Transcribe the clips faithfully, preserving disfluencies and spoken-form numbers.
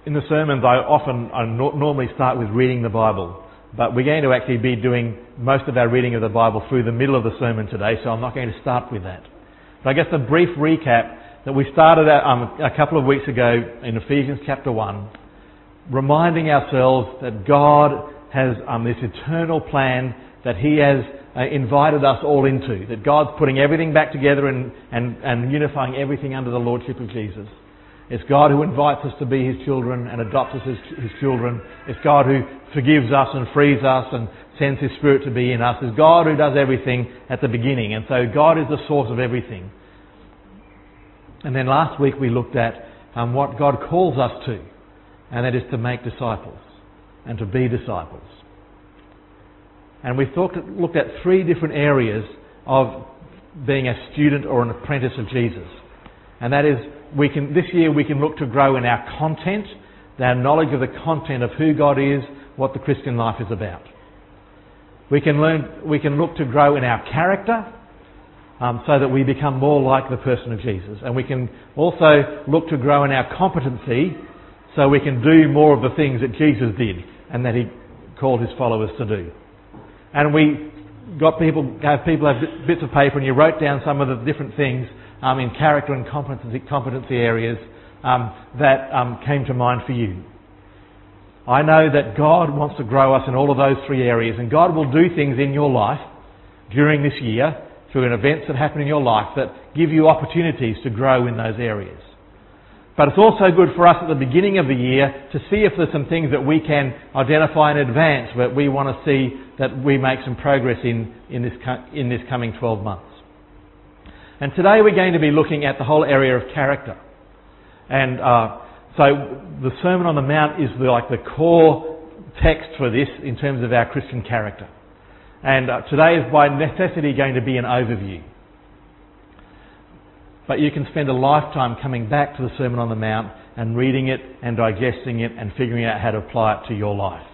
in the sermons, I often, I no- normally start with reading the Bible, but we're going to actually be doing most of our reading of the Bible through the middle of the sermon today, so I'm not going to start with that. But I guess a brief recap that we started at, um, a couple of weeks ago in Ephesians chapter one, reminding ourselves that God has um, this eternal plan that He has uh, invited us all into, that God's putting everything back together and, and, and unifying everything under the Lordship of Jesus. It's God who invites us to be His children and adopts us as His children. It's God who forgives us and frees us and sends His Spirit to be in us. It's God who does everything at the beginning. And so God is the source of everything. And then last week we looked at um, what God calls us to, and that is to make disciples and to be disciples. And we thought, looked at three different areas of being a student or an apprentice of Jesus. And that is, we can this year we can look to grow in our content, our knowledge of the content of who God is, what the Christian life is about. We can learn, we can look to grow in our character, um, so that we become more like the person of Jesus. And we can also look to grow in our competency, so we can do more of the things that Jesus did and that He called His followers to do. And we got people, have people have bits of paper, and you wrote down some of the different things um, in character and competency, competency areas um, that um, came to mind for you. I know that God wants to grow us in all of those three areas, and God will do things in your life during this year through events that happen in your life that give you opportunities to grow in those areas. But it's also good for us at the beginning of the year to see if there's some things that we can identify in advance that we want to see that we make some progress in in this in this coming twelve months. And today we're going to be looking at the whole area of character. And uh, so the Sermon on the Mount is the, like the core text for this in terms of our Christian character. And uh, today is by necessity going to be an overview. But you can spend a lifetime coming back to the Sermon on the Mount and reading it and digesting it and figuring out how to apply it to your life.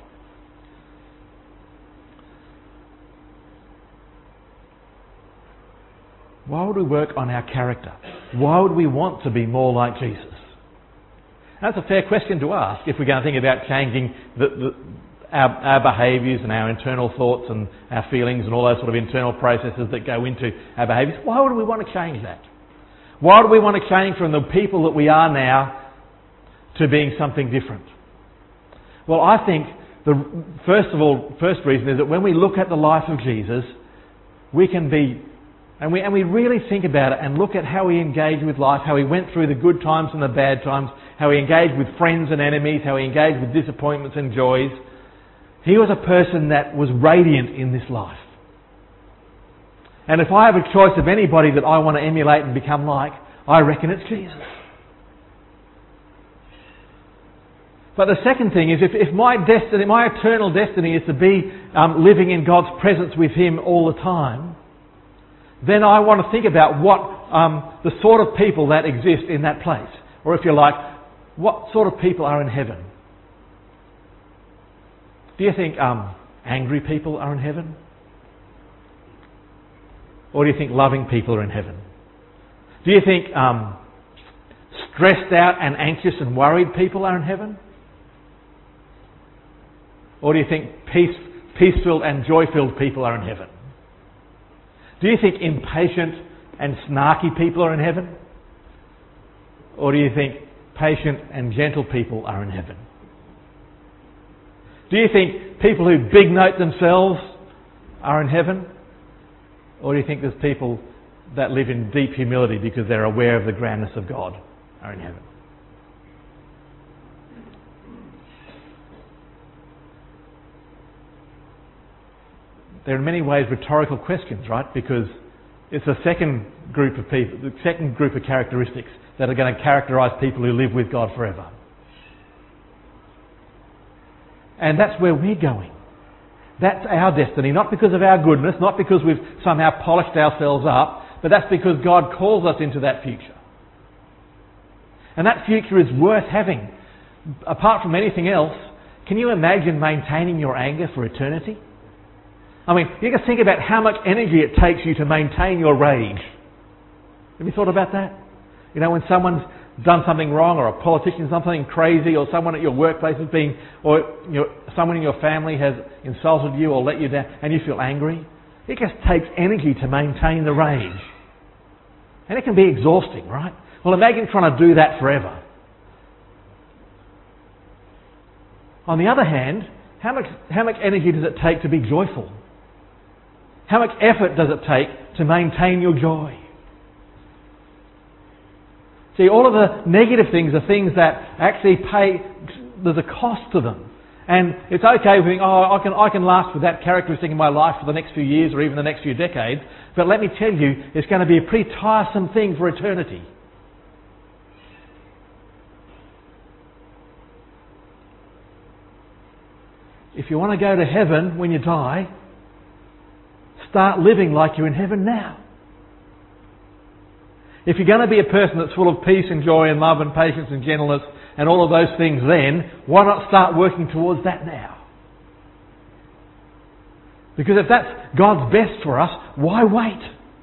Why would we work on our character? Why would we want to be more like Jesus? That's a fair question to ask if we're going to think about changing the, the, our, our behaviours and our internal thoughts and our feelings and all those sort of internal processes that go into our behaviours. Why would we want to change that? Why do we want to change from the people that we are now to being something different? Well, I think the first of all, first reason is that when we look at the life of Jesus, we can be, and we and we really think about it and look at how He engaged with life, how He went through the good times and the bad times, how He engaged with friends and enemies, how He engaged with disappointments and joys. He was a person that was radiant in this life. And if I have a choice of anybody that I want to emulate and become like, I reckon it's Jesus. But the second thing is, if, if my destiny, my eternal destiny is to be um, living in God's presence with Him all the time, then I want to think about what um, the sort of people that exist in that place. Or if you like, what sort of people are in heaven? Do you think um, angry people are in heaven? Or do you think loving people are in heaven? Do you think um, stressed out and anxious and worried people are in heaven? Or do you think peace, peace-filled and joy-filled people are in heaven? Do you think impatient and snarky people are in heaven? Or do you think patient and gentle people are in heaven? Do you think people who big note themselves are in heaven? Or do you think there's people that live in deep humility because they're aware of the grandness of God are in heaven? They're in many ways rhetorical questions, right? Because it's the second group of people, the second group of characteristics that are going to characterise people who live with God forever. And that's where we're going. That's our destiny, not because of our goodness, not because we've somehow polished ourselves up, but that's because God calls us into that future. And that future is worth having. Apart from anything else, can you imagine maintaining your anger for eternity? I mean, you can think about how much energy it takes you to maintain your rage. Have you thought about that? You know, when someone's done something wrong, or a politician's done something crazy, or someone at your workplace has been, or you know, someone in your family has insulted you or let you down, and you feel angry, it just takes energy to maintain the rage. And it can be exhausting, right? Well, imagine trying to do that forever. On the other hand, how much, how much energy does it take to be joyful? How much effort does it take to maintain your joy? See, all of the negative things are things that actually pay, there's a cost to them. And it's okay if we think, oh, I can, I can last with that characteristic in my life for the next few years or even the next few decades. But let me tell you, it's going to be a pretty tiresome thing for eternity. If you want to go to heaven when you die, start living like you're in heaven now. If you're going to be a person that's full of peace and joy and love and patience and gentleness and all of those things then, why not start working towards that now? Because if that's God's best for us, why wait?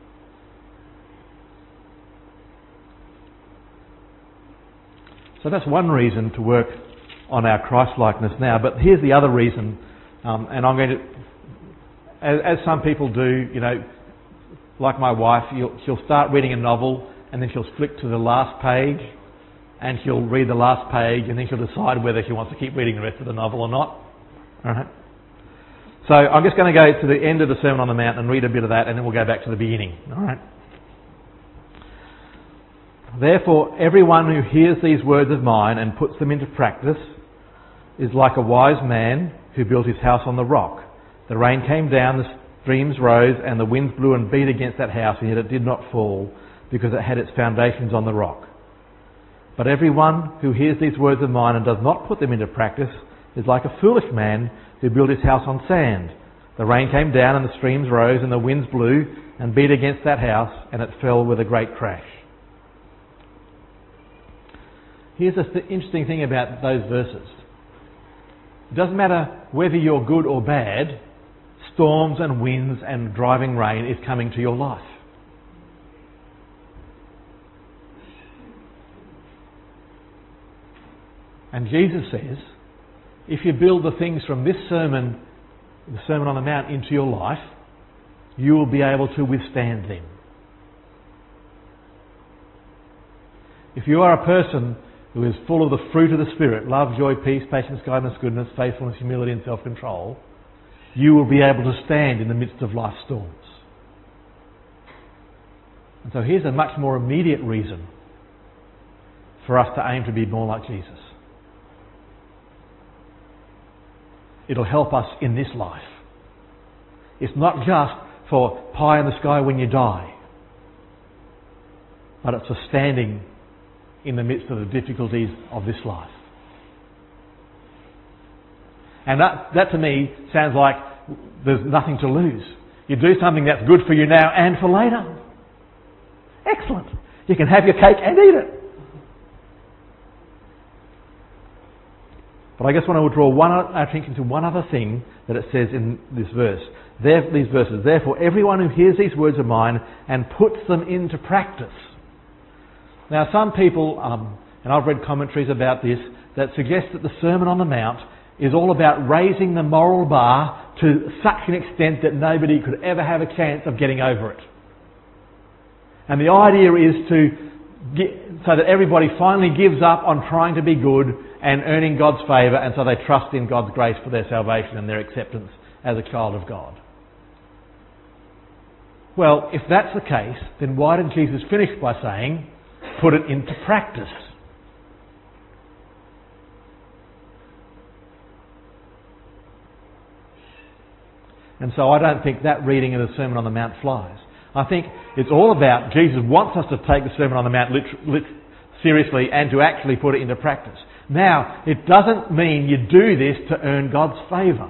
So that's one reason to work on our Christ-likeness now. But here's the other reason, um, and I'm going to, as, as some people do, you know, like my wife, you'll, she'll start reading a novel and then she'll flick to the last page and she'll read the last page and then she'll decide whether she wants to keep reading the rest of the novel or not. All right. So I'm just going to go to the end of the Sermon on the Mount and read a bit of that, and then we'll go back to the beginning. All right. Therefore, everyone who hears these words of mine and puts them into practice is like a wise man who built his house on the rock. The rain came down, the streams rose, and the winds blew and beat against that house, and yet it did not fall, because it had its foundations on the rock. But everyone who hears these words of mine and does not put them into practice is like a foolish man who built his house on sand. The rain came down and the streams rose and the winds blew and beat against that house, and it fell with a great crash. Here's the th- interesting thing about those verses. It doesn't matter whether you're good or bad, storms and winds and driving rain is coming to your life. And Jesus says, if you build the things from this sermon, the Sermon on the Mount, into your life, you will be able to withstand them. If you are a person who is full of the fruit of the Spirit, love, joy, peace, patience, kindness, goodness, faithfulness, humility and self-control, you will be able to stand in the midst of life's storms. And so here's a much more immediate reason for us to aim to be more like Jesus. It'll help us in this life. It's not just for pie in the sky when you die, but it's for standing in the midst of the difficulties of this life. And that, that to me sounds like there's nothing to lose. You do something that's good for you now and for later. Excellent. You can have your cake and eat it. But I just want to draw one, our attention to one other thing that it says in this verse. There, these verses. Therefore, everyone who hears these words of mine and puts them into practice. Now, some people, um, and I've read commentaries about this, that suggest that the Sermon on the Mount is all about raising the moral bar to such an extent that nobody could ever have a chance of getting over it. And the idea is to get, so that everybody finally gives up on trying to be good and earning God's favour, and so they trust in God's grace for their salvation and their acceptance as a child of God. Well, if that's the case, then why did Jesus finish by saying, put it into practice? And so I don't think that reading of the Sermon on the Mount flies. I think it's all about Jesus wants us to take the Sermon on the Mount lit- lit- seriously and to actually put it into practice. Now, it doesn't mean you do this to earn God's favour.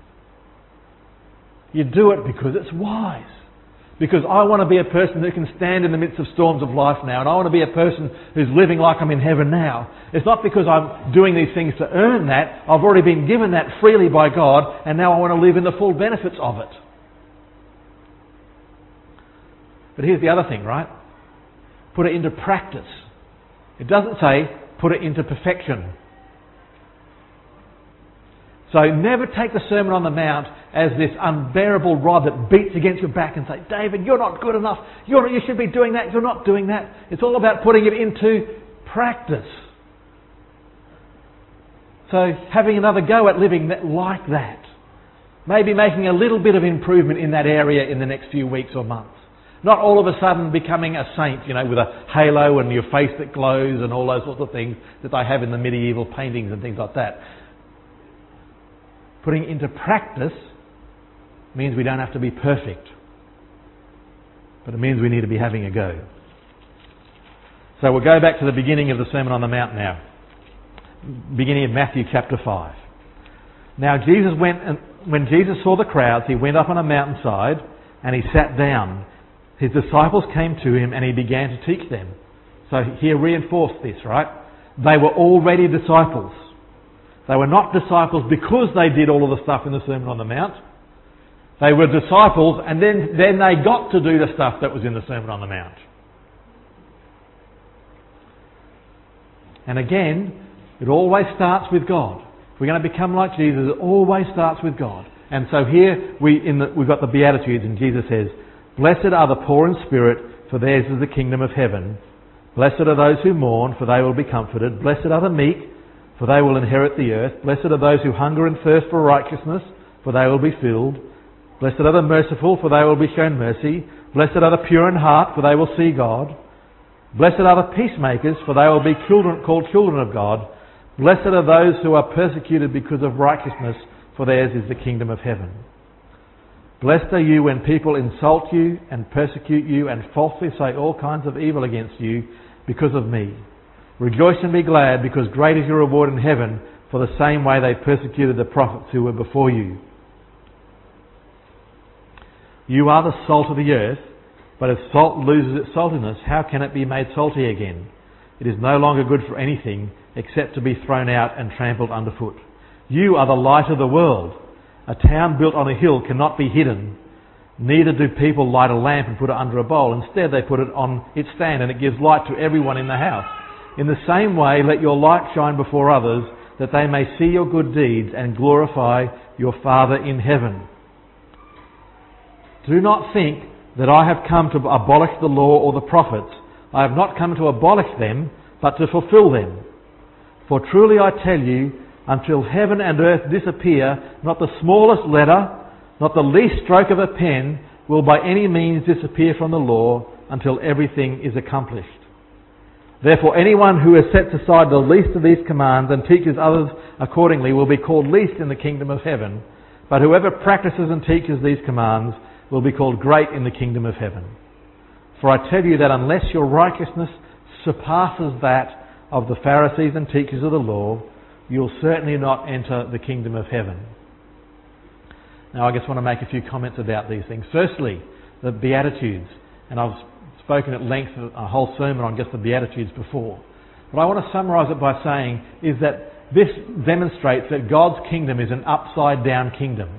You do it because it's wise. Because I want to be a person who can stand in the midst of storms of life now, and I want to be a person who's living like I'm in heaven now. It's not because I'm doing these things to earn that. I've already been given that freely by God, and now I want to live in the full benefits of it. But here's the other thing, right? Put it into practice. It doesn't say put it into perfection. So never take the Sermon on the Mount as this unbearable rod that beats against your back and say, David, you're not good enough. You're, you should be doing that. You're not doing that. It's all about putting it into practice. So having another go at living that, like that. Maybe making a little bit of improvement in that area in the next few weeks or months. Not all of a sudden becoming a saint, you know, with a halo and your face that glows and all those sorts of things that they have in the medieval paintings and things like that. Putting it into practice means we don't have to be perfect. But it means we need to be having a go. So we'll go back to the beginning of the Sermon on the Mount now. Beginning of Matthew chapter five. Now Jesus went, and when Jesus saw the crowds, he went up on a mountainside and he sat down. His disciples came to him and he began to teach them. So he reinforced this, right? They were already disciples. They were not disciples because they did all of the stuff in the Sermon on the Mount. They were disciples and then, then they got to do the stuff that was in the Sermon on the Mount. And again, it always starts with God. If we're going to become like Jesus, it always starts with God. And so here we in the, we've got the Beatitudes, and Jesus says, Blessed are the poor in spirit, for theirs is the kingdom of heaven. Blessed are those who mourn, for they will be comforted. Blessed are the meek, for they will inherit the earth. Blessed are those who hunger and thirst for righteousness, for they will be filled. Blessed are the merciful, for they will be shown mercy. Blessed are the pure in heart, for they will see God. Blessed are the peacemakers, for they will be children called children of God. Blessed are those who are persecuted because of righteousness, for theirs is the kingdom of heaven. Blessed are you when people insult you and persecute you and falsely say all kinds of evil against you because of me. Rejoice and be glad, because great is your reward in heaven, for the same way they persecuted the prophets who were before you. You are the salt of the earth, but if salt loses its saltiness, how can it be made salty again? It is no longer good for anything except to be thrown out and trampled underfoot. You are the light of the world. A town built on a hill cannot be hidden. Neither do people light a lamp and put it under a bowl. Instead, they put it on its stand, and it gives light to everyone in the house. In the same way, let your light shine before others, that they may see your good deeds and glorify your Father in heaven. Do not think that I have come to abolish the law or the prophets. I have not come to abolish them, but to fulfill them. For truly I tell you, until heaven and earth disappear, not the smallest letter, not the least stroke of a pen, will by any means disappear from the law until everything is accomplished. Therefore anyone who has set aside the least of these commands and teaches others accordingly will be called least in the kingdom of heaven. But whoever practices and teaches these commands will be called great in the kingdom of heaven. For I tell you that unless your righteousness surpasses that of the Pharisees and teachers of the law, you'll certainly not enter the kingdom of heaven. Now I just want to make a few comments about these things. Firstly, the Beatitudes. And I've spoken at length a whole sermon on just the Beatitudes before. But I want to summarise it by saying is that this demonstrates that God's kingdom is an upside down kingdom.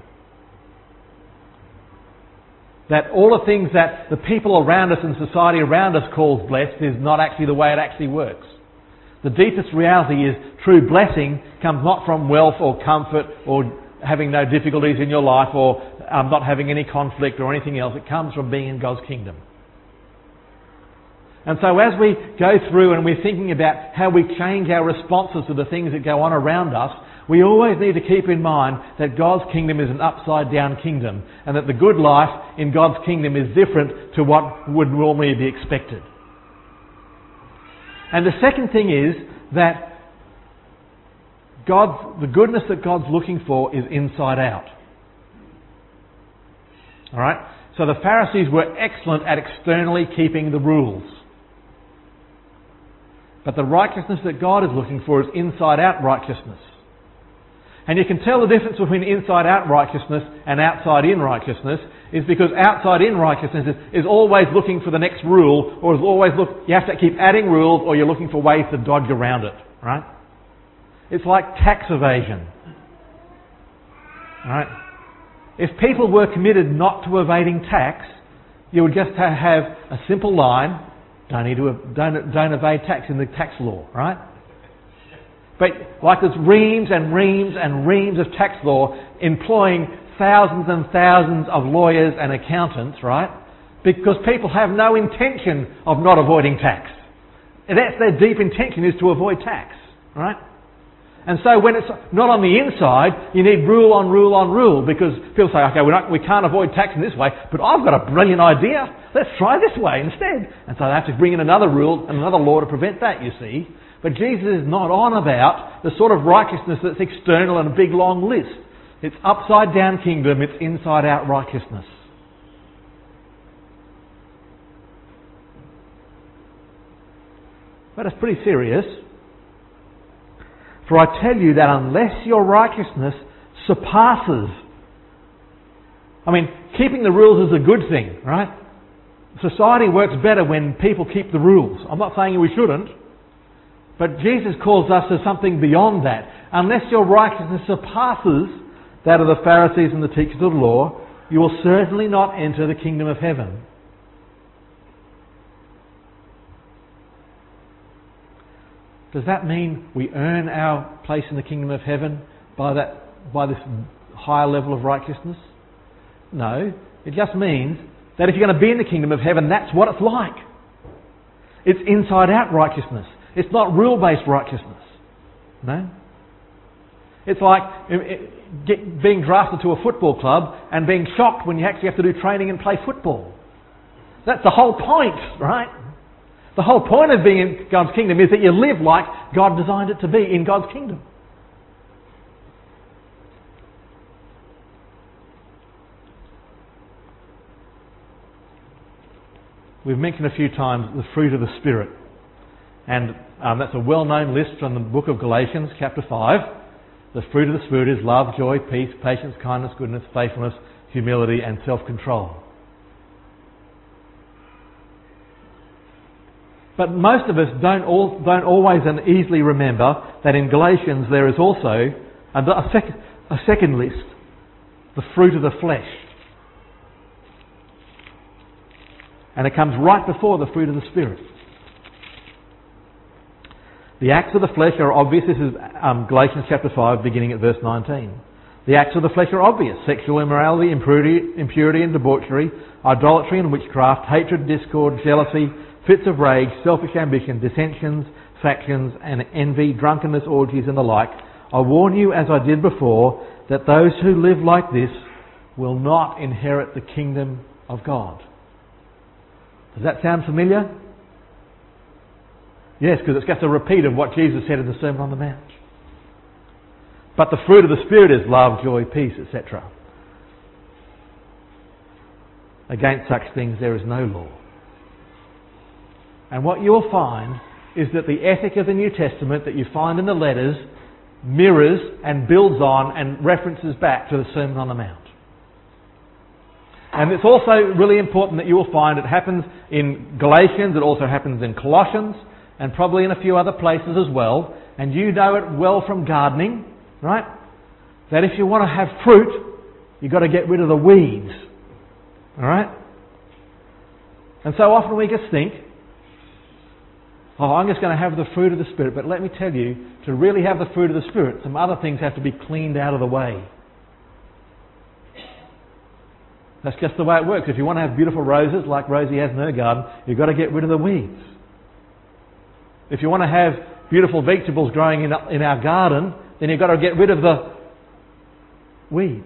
That all the things that the people around us and society around us calls blessed is not actually the way it actually works. The deepest reality is true blessing comes not from wealth or comfort or having no difficulties in your life or um, not having any conflict or anything else. It comes from being in God's kingdom. And so as we go through and we're thinking about how we change our responses to the things that go on around us, we always need to keep in mind that God's kingdom is an upside down kingdom and that the good life in God's kingdom is different to what would normally be expected. And the second thing is that God's, the goodness that God's looking for is inside out. Alright? So the Pharisees were excellent at externally keeping the rules. But the righteousness that God is looking for is inside out righteousness. And you can tell the difference between inside out righteousness and outside in righteousness is because outside in righteousness is, is always looking for the next rule, or is always look, you have to keep adding rules, or you're looking for ways to dodge around it, right? It's like tax evasion. Right? If people were committed not to evading tax, you would just have a simple line Don't need to don't, don't evade tax in the tax law, right? But like there's reams and reams and reams of tax law employing thousands and thousands of lawyers and accountants, right? Because people have no intention of not avoiding tax. And that's their deep intention, is to avoid tax, right? And so when it's not on the inside, you need rule on rule on rule, because people say, okay, we're not, we can't avoid tax in this way, but I've got a brilliant idea. Let's try this way instead. And so they have to bring in another rule and another law to prevent that, you see. But Jesus is not on about the sort of righteousness that's external and a big long list. It's upside down kingdom, it's inside out righteousness. But it's pretty serious. For I tell you that unless your righteousness surpasses... I mean, keeping the rules is a good thing, right? Society works better when people keep the rules. I'm not saying we shouldn't. But Jesus calls us to something beyond that. Unless your righteousness surpasses that of the Pharisees and the teachers of the law, you will certainly not enter the kingdom of heaven. Does that mean we earn our place in the kingdom of heaven by that, by this higher level of righteousness? No. It just means that if you're going to be in the kingdom of heaven, that's what it's like. It's inside out righteousness. It's not rule-based righteousness. No? It's like get, being drafted to a football club and being shocked when you actually have to do training and play football. That's the whole point, right? The whole point of being in God's kingdom is that you live like God designed it to be in God's kingdom. We've mentioned a few times the fruit of the Spirit. And um, that's a well-known list from the book of Galatians, chapter five. The fruit of the Spirit is love, joy, peace, patience, kindness, goodness, faithfulness, humility and self-control. But most of us don't, all, don't always and easily remember that in Galatians there is also a, a, sec, a second list, the fruit of the flesh. And it comes right before the fruit of the Spirit. The acts of the flesh are obvious. This is um, Galatians chapter five, beginning at verse nineteen. The acts of the flesh are obvious. Sexual immorality, impurity, impurity and debauchery, idolatry and witchcraft, hatred, discord, jealousy, fits of rage, selfish ambition, dissensions, factions and envy, drunkenness, orgies and the like. I warn you, as I did before, that those who live like this will not inherit the kingdom of God. Does that sound familiar? Yes, because it's just a repeat of what Jesus said in the Sermon on the Mount. But the fruit of the Spirit is love, joy, peace, et cetera. Against such things there is no law. And what you'll find is that the ethic of the New Testament that you find in the letters mirrors and builds on and references back to the Sermon on the Mount. And it's also really important that you will find it happens in Galatians, it also happens in Colossians, and probably in a few other places as well. And you know it well from gardening, right? That if you want to have fruit, you've got to get rid of the weeds. Alright? And so often we just think, oh, I'm just going to have the fruit of the Spirit. But let me tell you, to really have the fruit of the Spirit, some other things have to be cleaned out of the way. That's just the way it works. If you want to have beautiful roses, like Rosie has in her garden, you've got to get rid of the weeds. If you want to have beautiful vegetables growing in, in our garden, then you've got to get rid of the weeds.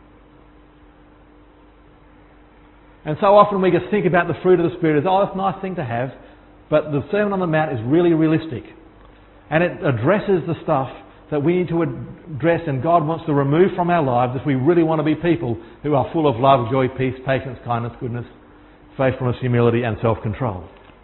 And so often we just think about the fruit of the Spirit as, oh, it's a nice thing to have. But the Sermon on the Mount is really realistic. And it addresses the stuff that we need to address and God wants to remove from our lives if we really want to be people who are full of love, joy, peace, patience, kindness, goodness, faithfulness, humility and self-control.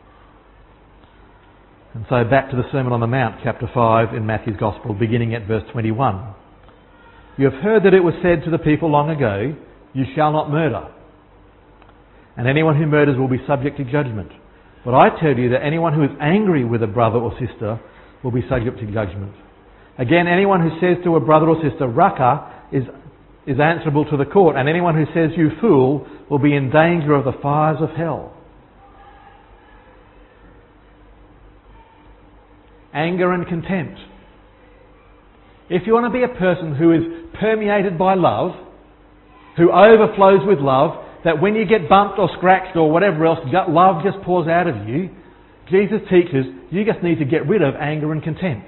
And so back to the Sermon on the Mount, chapter five in Matthew's Gospel, beginning at verse twenty-one. You have heard that it was said to the people long ago, you shall not murder. And anyone who murders will be subject to judgment. But I tell you that anyone who is angry with a brother or sister will be subject to judgment. Again, anyone who says to a brother or sister, Raka, is, is answerable to the court. And anyone who says, you fool, will be in danger of the fires of hell. anger and contempt. If you want to be a person who is permeated by love, who overflows with love, that when you get bumped or scratched or whatever else, love just pours out of you, Jesus teaches you just need to get rid of anger and contempt.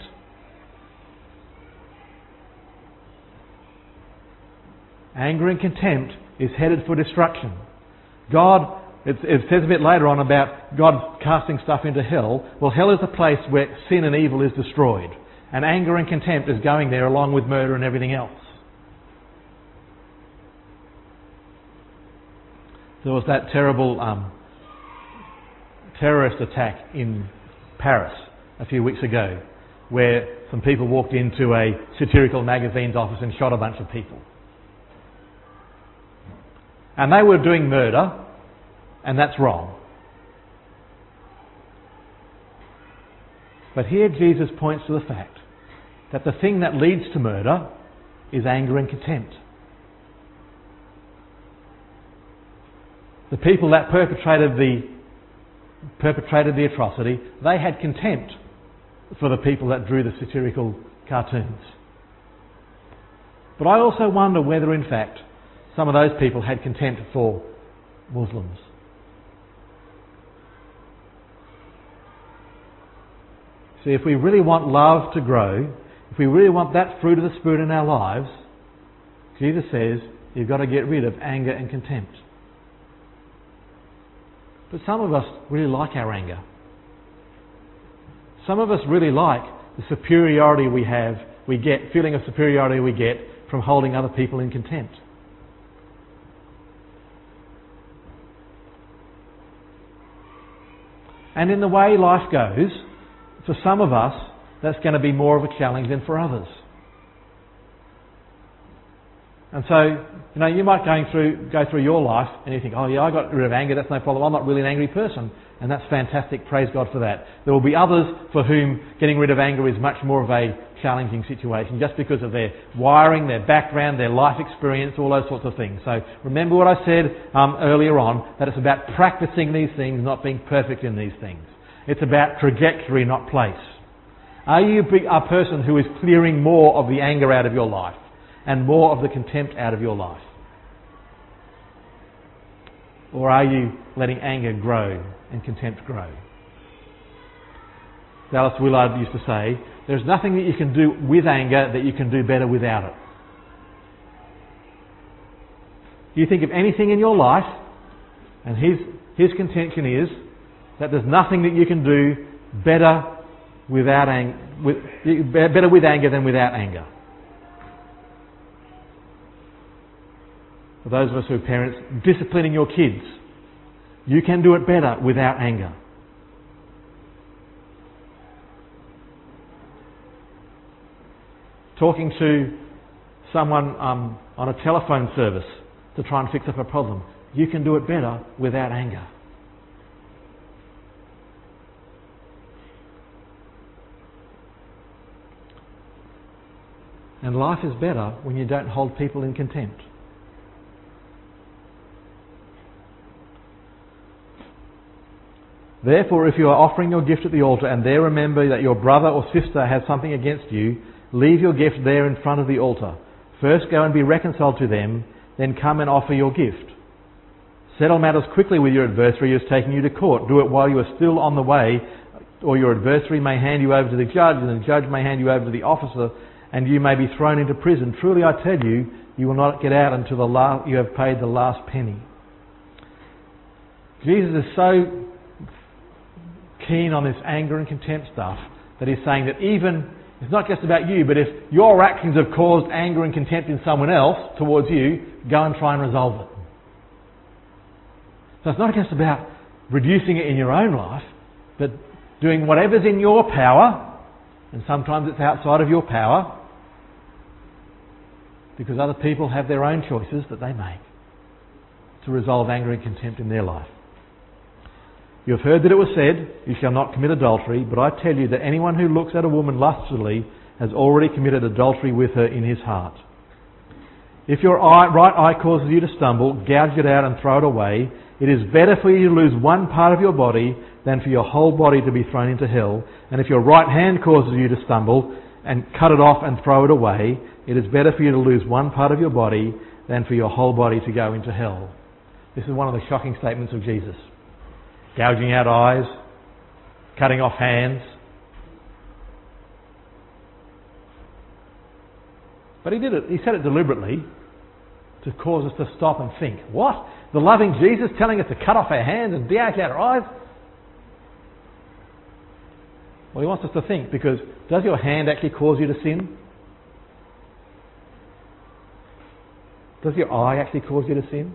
Anger and contempt is headed for destruction. God, it, it says a bit later on about God casting stuff into hell. Well, hell is a place where sin and evil is destroyed. And anger and contempt is going there along with murder and everything else. There was that terrible um, terrorist attack in Paris a few weeks ago, where some people walked into a satirical magazine's office and shot a bunch of people. And they were doing murder, and that's wrong. But here Jesus points to the fact that the thing that leads to murder is anger and contempt. The people that perpetrated the perpetrated the atrocity, they had contempt for the people that drew the satirical cartoons. But I also wonder whether, in fact, some of those people had contempt for Muslims. See, if we really want love to grow, if we really want that fruit of the Spirit in our lives, Jesus says you've got to get rid of anger and contempt. But some of us really like our anger. Some of us really like the superiority we have, we get, feeling of superiority we get from holding other people in contempt. And in the way life goes, for some of us, that's going to be more of a challenge than for others. And so, you know, you might going through, go through your life and you think, oh yeah, I got rid of anger, that's no problem. I'm not really an angry person. And that's fantastic. Praise God for that. There will be others for whom getting rid of anger is much more of a challenging situation just because of their wiring, their background, their life experience, all those sorts of things. So remember what I said um, earlier on, that it's about practicing these things, not being perfect in these things. It's about trajectory, not place. Are you a person who is clearing more of the anger out of your life and more of the contempt out of your life? Or are you letting anger grow and contempt grow? Dallas Willard used to say, there's nothing that you can do with anger that you can do better without it. You think of anything in your life, and his, his contention is that there's nothing that you can do better without ang- with, better with anger than without anger. For those of us who are parents, disciplining your kids, you can do it better without anger. Talking to someone um, on a telephone service to try and fix up a problem, you can do it better without anger. And life is better when you don't hold people in contempt. Therefore, if you are offering your gift at the altar and there remember that your brother or sister has something against you, leave your gift there in front of the altar. First go and be reconciled to them, then come and offer your gift. Settle matters quickly with your adversary who is taking you to court. Do it while you are still on the way, or your adversary may hand you over to the judge, and the judge may hand you over to the officer, and you may be thrown into prison. Truly I tell you, you will not get out until the last, you have paid the last penny. Jesus is so keen on this anger and contempt stuff that he's saying that even, it's not just about you, but if your actions have caused anger and contempt in someone else towards you, go and try and resolve it. So it's not just about reducing it in your own life, but doing whatever's in your power, and sometimes it's outside of your power, because other people have their own choices that they make to resolve anger and contempt in their life. You have heard that it was said, you shall not commit adultery, but I tell you that anyone who looks at a woman lustfully has already committed adultery with her in his heart. If your eye, right eye causes you to stumble, gouge it out and throw it away. it is better for you to lose one part of your body than for your whole body to be thrown into hell. And if your right hand causes you to stumble, and cut it off and throw it away, it is better for you to lose one part of your body than for your whole body to go into hell. This is one of the shocking statements of Jesus. Gouging out eyes, cutting off hands. But he did it, he said it deliberately to cause us to stop and think. What? The loving Jesus telling us to cut off our hands and gouge out our eyes? Well, he wants us to think, because does your hand actually cause you to sin? Does your eye actually cause you to sin?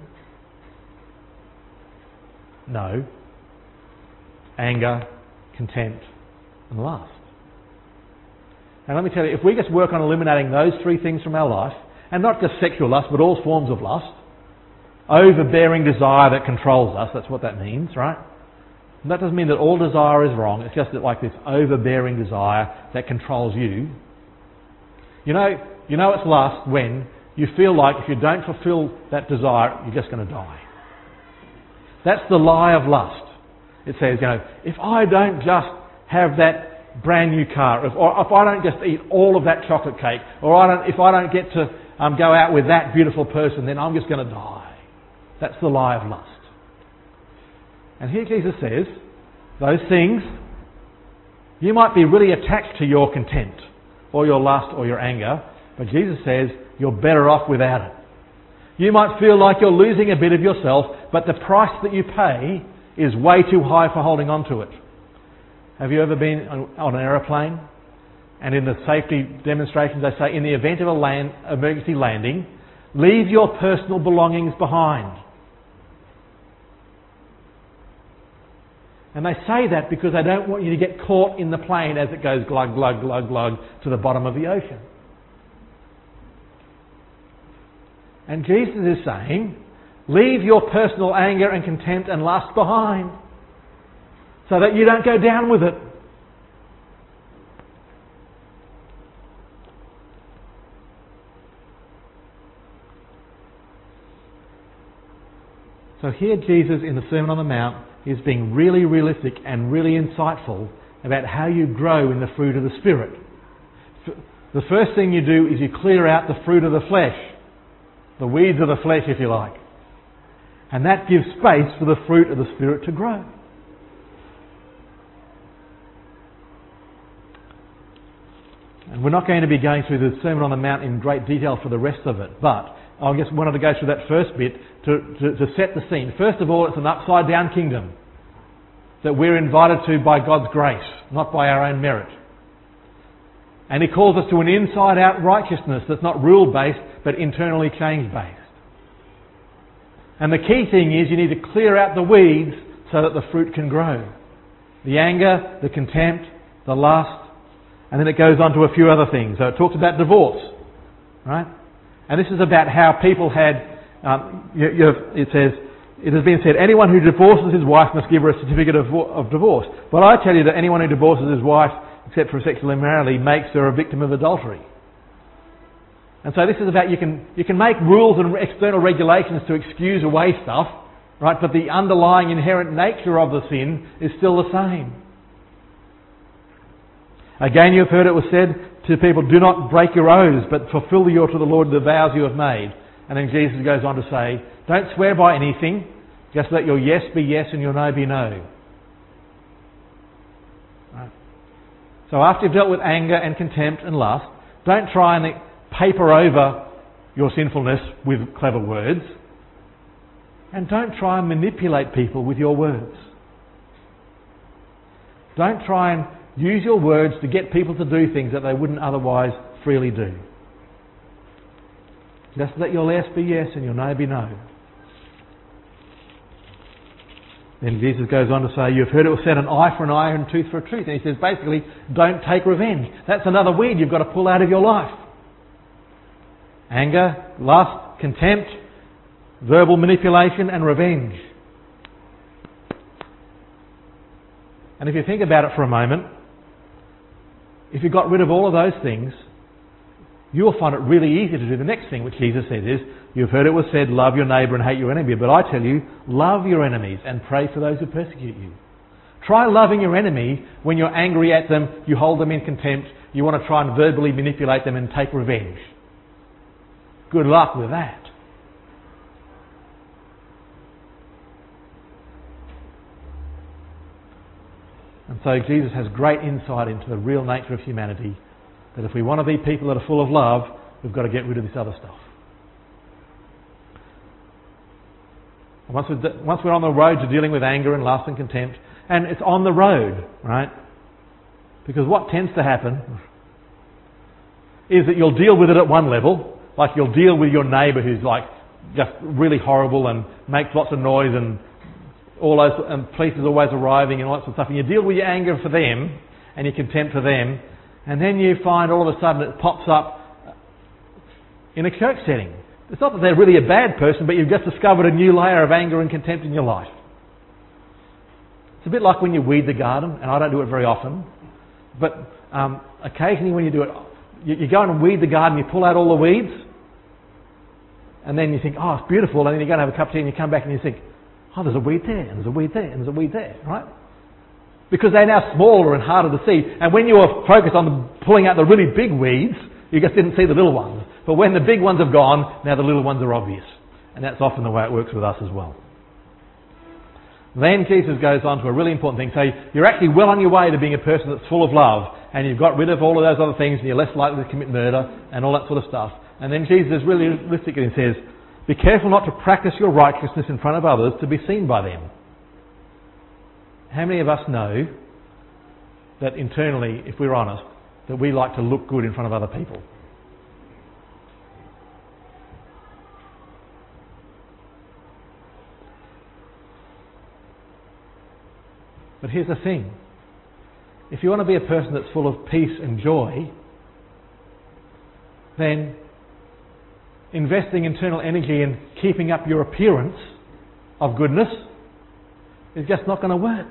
No. Anger, contempt, and lust. And let me tell you, if we just work on eliminating those three things from our life, and not just sexual lust, but all forms of lust, overbearing desire that controls us, that's what that means, right? And that doesn't mean that all desire is wrong, it's just that like this overbearing desire that controls you. You know, you know it's lust when you feel like if you don't fulfill that desire, you're just going to die. That's the lie of lust. It says, you know, if I don't just have that brand new car, if, or if I don't just eat all of that chocolate cake, or I don't, if I don't get to um, go out with that beautiful person, then I'm just going to die. That's the lie of lust. And here Jesus says, those things, you might be really attached to your contempt, or your lust, or your anger, but Jesus says, you're better off without it. You might feel like you're losing a bit of yourself, but the price that you pay is way too high for holding on to it. Have you ever been on an aeroplane? And in the safety demonstrations they say, in the event of a land, emergency landing, leave your personal belongings behind. And they say that because they don't want you to get caught in the plane as it goes glug, glug, glug, glug to the bottom of the ocean. And Jesus is saying, leave your personal anger and contempt and lust behind so that you don't go down with it. So here Jesus in the Sermon on the Mount is being really realistic and really insightful about how you grow in the fruit of the Spirit. The first thing you do is you clear out the fruit of the flesh, the weeds of the flesh if you like. And that gives space for the fruit of the Spirit to grow. And we're not going to be going through the Sermon on the Mount in great detail for the rest of it, but I just wanted to go through that first bit to, to, to set the scene. First of all, it's an upside down kingdom that we're invited to by God's grace, not by our own merit. And He calls us to an inside out righteousness that's not rule based but internally change based. And the key thing is you need to clear out the weeds so that the fruit can grow. The anger, the contempt, the lust, and then it goes on to a few other things. So it talks about divorce, right? And this is about how people had, um, you, you have, it says, it has been said, anyone who divorces his wife must give her a certificate of, of divorce. But I tell you that anyone who divorces his wife, except for sexual immorality, makes her a victim of adultery. And so this is about, you can, you can make rules and external regulations to excuse away stuff, right? But the underlying inherent nature of the sin is still the same. Again, you have heard it was said to people, do not break your oaths, but fulfill your to the Lord the vows you have made. And then Jesus goes on to say, don't swear by anything, just let your yes be yes and your no be no. Right. So after you've dealt with anger and contempt and lust, don't try and paper over your sinfulness with clever words. And don't try and manipulate people with your words. Don't try and use your words to get people to do things that they wouldn't otherwise freely do. Just let your yes be yes and your no be no. Then Jesus goes on to say, you've heard it was said, an eye for an eye and a tooth for a tooth. And he says, basically, don't take revenge. That's another weed you've got to pull out of your life. Anger, lust, contempt, verbal manipulation and revenge. And if you think about it for a moment, if you got rid of all of those things, you'll find it really easy to do the next thing, which Jesus says is, you've heard it was said, love your neighbour and hate your enemy. But I tell you, love your enemies and pray for those who persecute you. Try loving your enemy when you're angry at them, you hold them in contempt, you want to try and verbally manipulate them and take revenge. Good luck with that. And so Jesus has great insight into the real nature of humanity, that if we want to be people that are full of love, we've got to get rid of this other stuff. And once we're, once we're on the road to dealing with anger and lust and contempt, and it's on the road, right? Because what tends to happen is that you'll deal with it at one level, like you'll deal with your neighbour who's like just really horrible and makes lots of noise and all those, and police is always arriving and all that sort of stuff, and you deal with your anger for them and your contempt for them, and then you find all of a sudden it pops up in a church setting. It's not that they're really a bad person, but you've just discovered a new layer of anger and contempt in your life. It's a bit like when you weed the garden, and I don't do it very often, but um, occasionally when you do it, you, you go and weed the garden, you pull out all the weeds, and then you think, oh, it's beautiful, and then you go and have a cup of tea and you come back and you think, oh, there's a weed there, and there's a weed there, and there's a weed there, right? Because they're now smaller and harder to see. And when you were focused on the, pulling out the really big weeds, you just didn't see the little ones. But when the big ones have gone, now the little ones are obvious. And that's often the way it works with us as well. Then Jesus goes on to a really important thing. So you're actually well on your way to being a person that's full of love, and you've got rid of all of those other things, and you're less likely to commit murder, and all that sort of stuff. And then Jesus is really realistic and says, be careful not to practice your righteousness in front of others to be seen by them. How many of us know that internally, if we're honest, that we like to look good in front of other people? But here's the thing. If you want to be a person that's full of peace and joy, then investing internal energy in keeping up your appearance of goodness is just not going to work.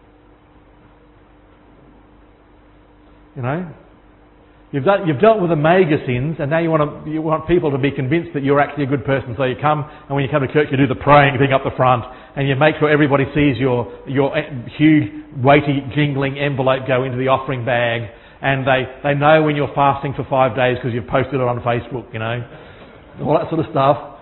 You know, you've, done, you've dealt with the mega sins, and now you want to, you want people to be convinced that you're actually a good person. So you come, and when you come to church, you do the praying thing up the front, and you make sure everybody sees your your huge, weighty, jingling envelope go into the offering bag, and they, they know when you're fasting for five days because you've posted it on Facebook, you know, all that sort of stuff.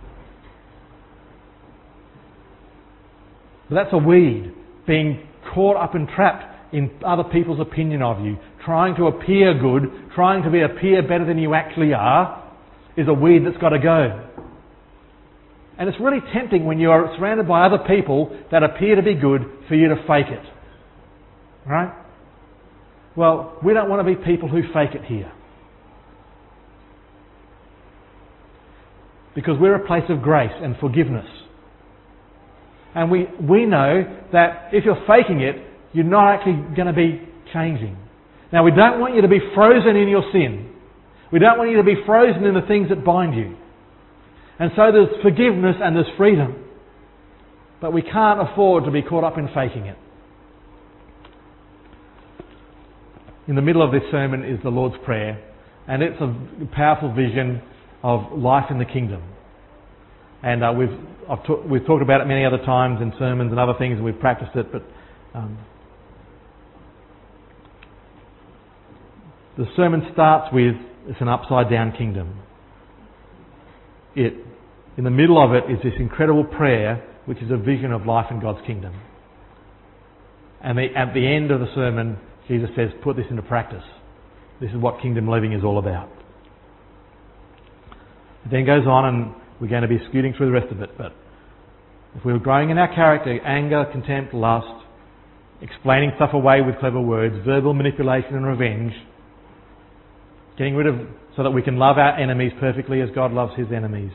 But that's a weed, being caught up and trapped in other people's opinion of you, trying to appear good, trying to be appear better than you actually are, is a weed that's got to go. And it's really tempting when you are surrounded by other people that appear to be good for you to fake it. Right? Well, we don't want to be people who fake it here. Because we're a place of grace and forgiveness. And we, we know that if you're faking it, you're not actually going to be changing. Now, we don't want you to be frozen in your sin. We don't want you to be frozen in the things that bind you. And so there's forgiveness and there's freedom. But we can't afford to be caught up in faking it. In the middle of this sermon is the Lord's Prayer, and it's a powerful vision of life in the kingdom. And uh, we've I've ta- we've talked about it many other times in sermons and other things, and we've practiced it. But um, the sermon starts with, it's an upside down kingdom. It, in the middle of it is this incredible prayer, which is a vision of life in God's kingdom. And the, at the end of the sermon, Jesus says, put this into practice. This is what kingdom living is all about. It then goes on, and we're going to be scooting through the rest of it, but if we were growing in our character, anger, contempt, lust, explaining stuff away with clever words, verbal manipulation and revenge, getting rid of, so that we can love our enemies perfectly as God loves his enemies,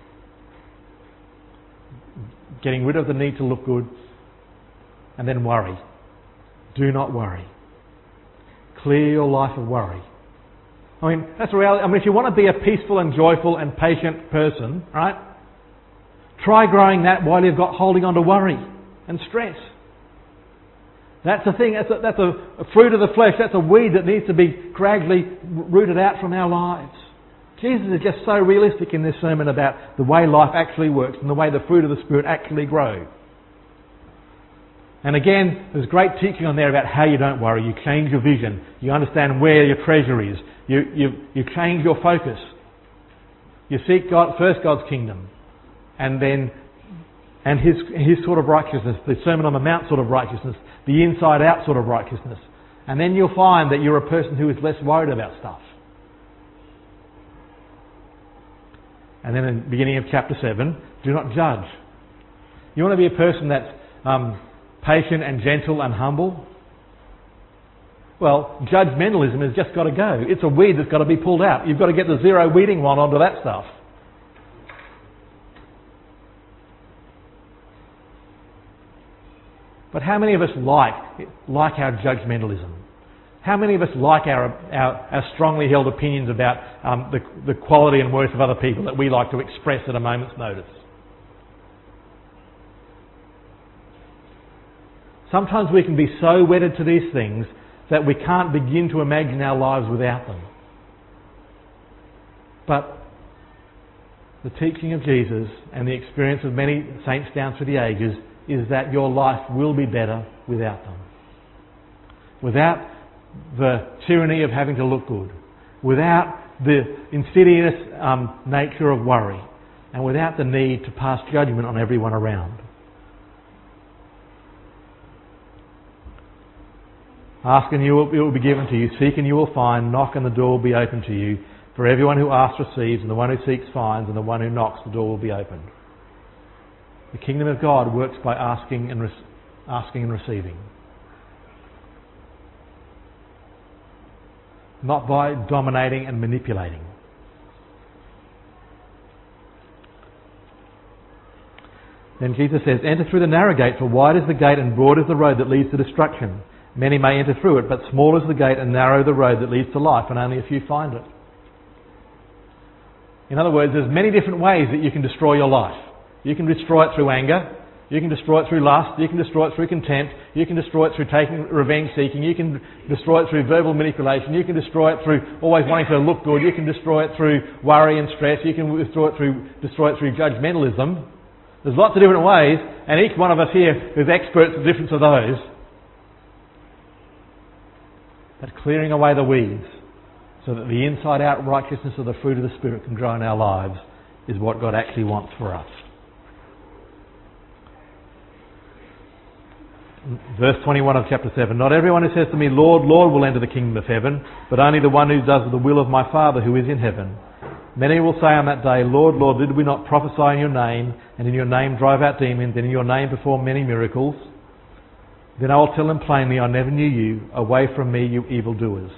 getting rid of the need to look good, and then worry. Do not worry. Clear your life of worry. I mean, that's the reality. I mean, if you want to be a peaceful and joyful and patient person, right? Try growing that while you've got holding on to worry and stress. That's a thing, that's a, that's a, a fruit of the flesh, that's a weed that needs to be gradually rooted out from our lives. Jesus is just so realistic in this sermon about the way life actually works and the way the fruit of the Spirit actually grow. And again, there's great teaching on there about how you don't worry. You change your vision. You understand where your treasure is. You, you, you change your focus. You seek God, first God's kingdom, and then and His His sort of righteousness, the Sermon on the Mount sort of righteousness, the inside out sort of righteousness. And then you'll find that you're a person who is less worried about stuff. And then in the beginning of chapter seven, do not judge. You want to be a person that's um, patient and gentle and humble? Well, judgmentalism has just got to go. It's a weed that's got to be pulled out. You've got to get the zero weeding wand onto that stuff. But how many of us like, like our judgmentalism? How many of us like our, our, our strongly held opinions about um, the, the quality and worth of other people that we like to express at a moment's notice? Sometimes we can be so wedded to these things that we can't begin to imagine our lives without them. But the teaching of Jesus and the experience of many saints down through the ages is that your life will be better without them. Without the tyranny of having to look good. Without the insidious um, nature of worry. And without the need to pass judgment on everyone around. Ask and you will, it will be given to you. Seek and you will find. Knock and the door will be opened to you. For everyone who asks receives, and the one who seeks finds, and the one who knocks the door will be opened. The kingdom of God works by asking and, re- asking and receiving. Not by dominating and manipulating. Then Jesus says, enter through the narrow gate, for wide is the gate and broad is the road that leads to destruction. Many may enter through it, but small is the gate and narrow the road that leads to life, and only a few find it. In other words, there's many different ways that you can destroy your life. You can destroy it through anger. You can destroy it through lust. You can destroy it through contempt. You can destroy it through taking revenge seeking. You can destroy it through verbal manipulation. You can destroy it through always wanting to look good. You can destroy it through worry and stress. You can destroy it through destroy it through judgmentalism. There's lots of different ways, and each one of us here is experts at different of those. But clearing away the weeds so that the inside out righteousness of the fruit of the Spirit can grow in our lives is what God actually wants for us. Verse twenty-one of chapter seven. Not everyone who says to me, Lord, Lord, will enter the kingdom of heaven, but only the one who does the will of my Father who is in heaven. Many will say on that day, Lord, Lord, did we not prophesy in your name, and in your name drive out demons, and in your name perform many miracles? Then I will tell them plainly, I never knew you. Away from me, you evildoers.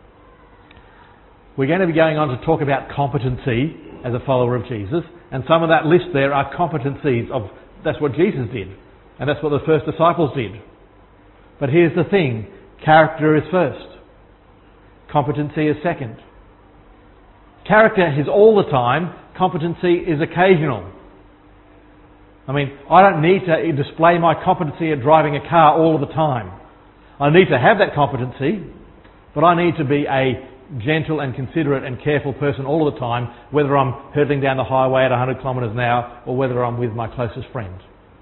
We're going to be going on to talk about competency as a follower of Jesus. And some of that list there are competencies of, that's what Jesus did. And that's what the first disciples did. But here's the thing. Character is first. Competency is second. Character is all the time. Competency is occasional. I mean, I don't need to display my competency at driving a car all of the time. I need to have that competency, but I need to be a gentle and considerate and careful person all of the time, whether I'm hurtling down the highway at one hundred kilometres an hour or whether I'm with my closest friend.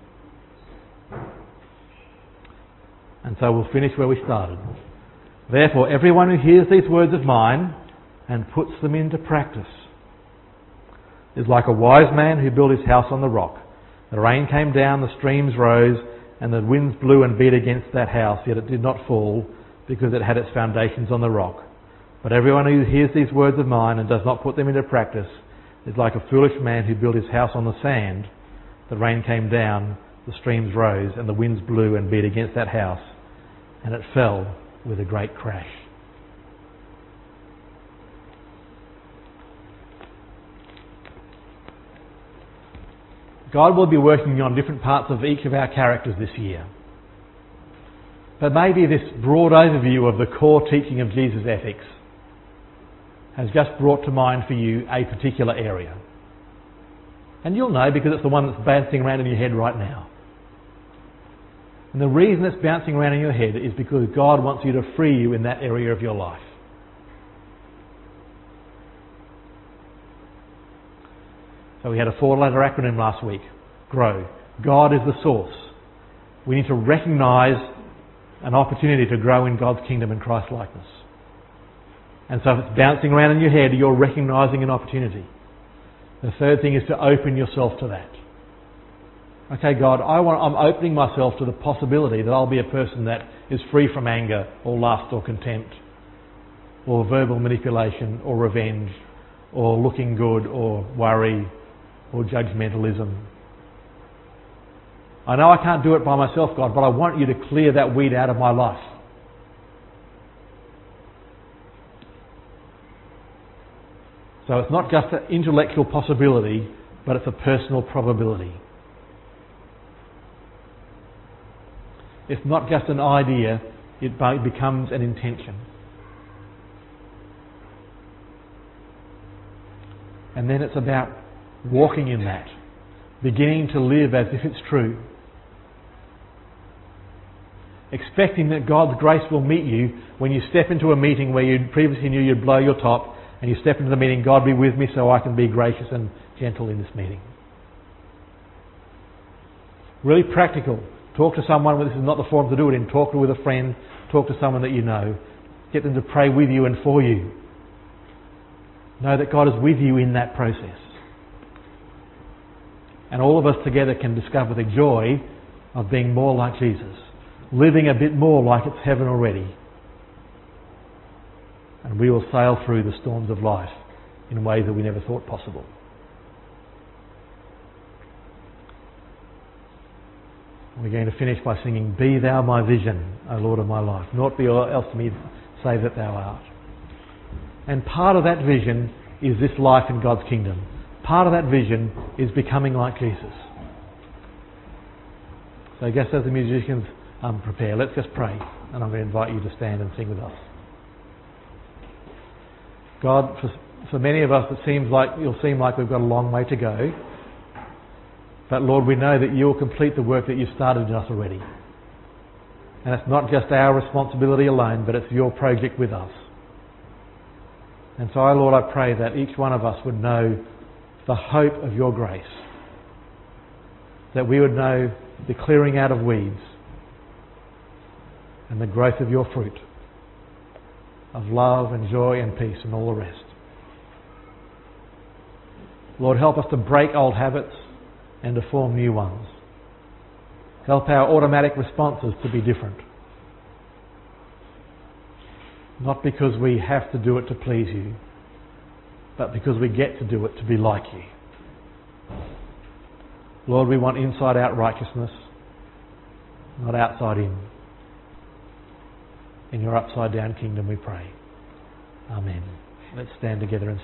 And so we'll finish where we started. Therefore, everyone who hears these words of mine and puts them into practice is like a wise man who built his house on the rock. The rain came down, the streams rose, and the winds blew and beat against that house, yet it did not fall, because it had its foundations on the rock. But everyone who hears these words of mine and does not put them into practice is like a foolish man who built his house on the sand. The rain came down, the streams rose, and the winds blew and beat against that house, and it fell with a great crash. God will be working on different parts of each of our characters this year. But maybe this broad overview of the core teaching of Jesus' ethics has just brought to mind for you a particular area. And you'll know because it's the one that's bouncing around in your head right now. And the reason it's bouncing around in your head is because God wants you to free you in that area of your life. So we had a four-letter acronym last week. GROW. God is the source. We need to recognise an opportunity to grow in God's kingdom and Christ-likeness. And so if it's bouncing around in your head, you're recognising an opportunity. The third thing is to open yourself to that. Okay, God, I want, I'm opening myself to the possibility that I'll be a person that is free from anger or lust or contempt or verbal manipulation or revenge or looking good or worry or judgmentalism. I know I can't do it by myself, God, but I want you to clear that weed out of my life. So it's not just an intellectual possibility, but it's a personal probability. It's not just an idea, it becomes an intention. And then it's about walking in that, beginning to live as if it's true. Expecting that God's grace will meet you when you step into a meeting where you previously knew you'd blow your top, and you step into the meeting, God be with me so I can be gracious and gentle in this meeting. Really practical. Talk to someone, this is not the forum to do it in, talk with a friend, talk to someone that you know. Get them to pray with you and for you. Know that God is with you in that process. And all of us together can discover the joy of being more like Jesus. Living a bit more like it's heaven already. And we will sail through the storms of life in ways that we never thought possible. We're going to finish by singing, Be Thou My Vision, O Lord of my life. Naught be else to me save that Thou art. And part of that vision is this life in God's kingdom. Part of that vision is becoming like Jesus. So I guess as the musicians um, prepare, let's just pray. And I'm going to invite you to stand and sing with us. God, for, for many of us it seems like, it'll seem like we've got a long way to go. But Lord, we know that you'll complete the work that you've started in us already. And it's not just our responsibility alone, but it's your project with us. And so, Lord, I pray that each one of us would know the hope of your grace. That we would know the clearing out of weeds and the growth of your fruit of love and joy and peace and all the rest. Lord, help us to break old habits and to form new ones. Help our automatic responses to be different. Not because we have to do it to please you, but because we get to do it to be like you. Lord, we want inside out righteousness, not outside in. In your upside down kingdom we pray. Amen. Let's stand together and